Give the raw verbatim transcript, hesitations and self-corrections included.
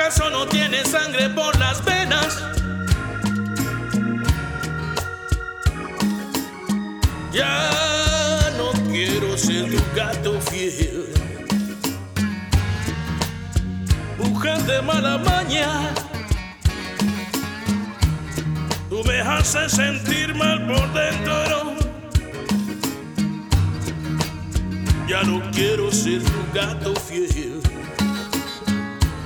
¿Acaso no tienes sangre por las venas? Ya no quiero ser tu gato fiel, mujer de mala maña. Tú me haces sentir mal por dentro. Ya no quiero ser tu gato fiel.